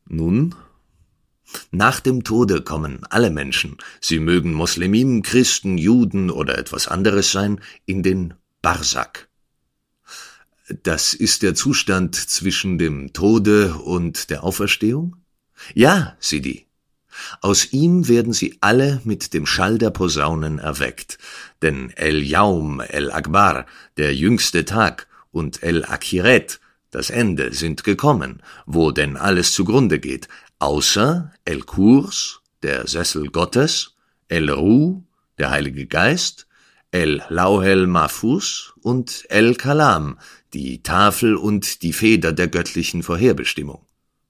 Nun, nach dem Tode kommen alle Menschen, sie mögen Muslimen, Christen, Juden oder etwas anderes sein, in den Barzak. Das ist der Zustand zwischen dem Tode und der Auferstehung? Ja, Sidi. Aus ihm werden sie alle mit dem Schall der Posaunen erweckt, denn El-Yaum, El-Akbar, der jüngste Tag, und El-Akhiret, das Ende, sind gekommen, wo denn alles zugrunde geht, außer El-Kurs, der Sessel Gottes, El-Ruh, der Heilige Geist, El-Lauhel Mahfuz und El-Kalam, die Tafel und die Feder der göttlichen Vorherbestimmung.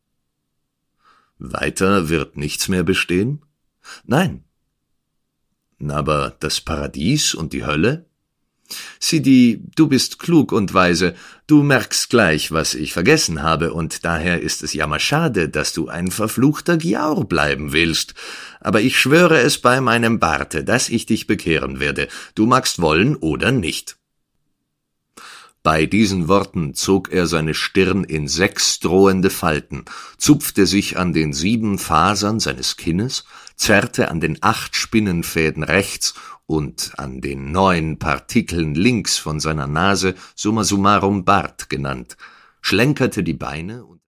Weiter wird nichts mehr bestehen? Nein. Aber das Paradies und die Hölle? Sidi, du bist klug und weise, du merkst gleich, was ich vergessen habe, und daher ist es jammerschade, dass du ein verfluchter Giaur bleiben willst. Aber ich schwöre es bei meinem Barte, dass ich dich bekehren werde, du magst wollen oder nicht. Bei diesen Worten zog er seine Stirn in 6 drohende Falten, zupfte sich an den 7 Fasern seines Kinnes, zerrte an den 8 Spinnenfäden rechts und an den 9 Partikeln links von seiner Nase, summa summarum Bart genannt, schlenkerte die Beine und